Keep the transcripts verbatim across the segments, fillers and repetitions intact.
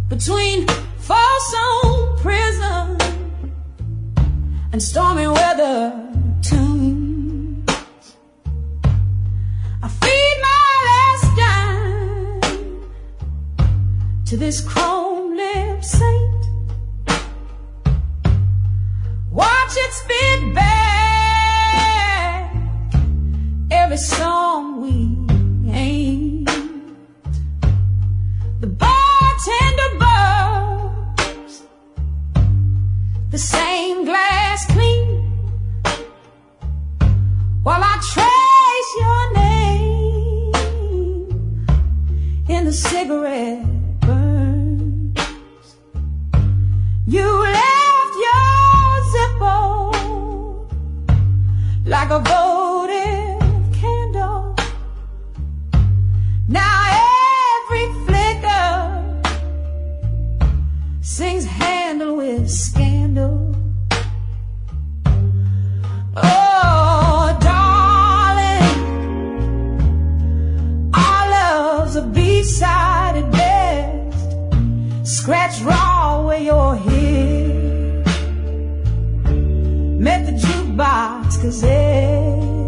between Folsom Prison and stormy weather tunes. I feed my last dime to this chrome-lipped saint. Watch it spit back every song we ain't. The bartender burps the same glass clean while I trace your name in the cigarette burns. You left your Zippo like a votive candle. Now every flicker sings handle with scandal. Oh, darling, our love's a B-side at best, scratch raw where your head met the jukebox cassette.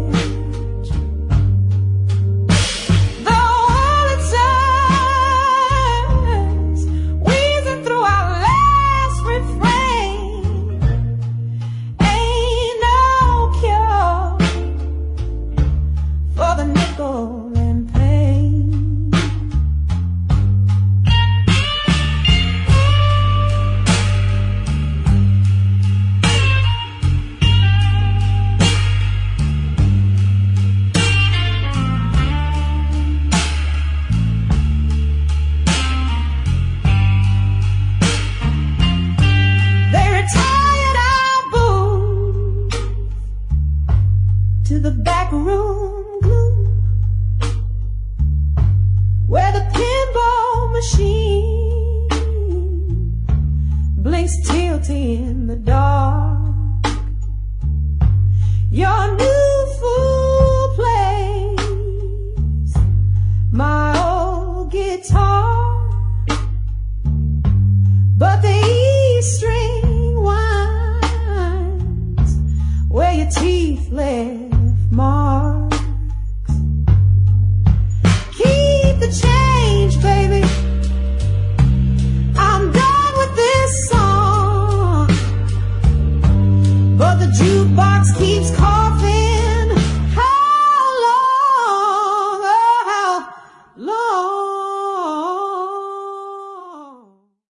To the back room gloom where the pinball machine blinks guilty in the dark. Your new fool plays my old guitar, but the E string whines where your teeth left marks. Keep the change, baby. I'm done with this song, but the jukebox keeps coughing. How long, oh, how long?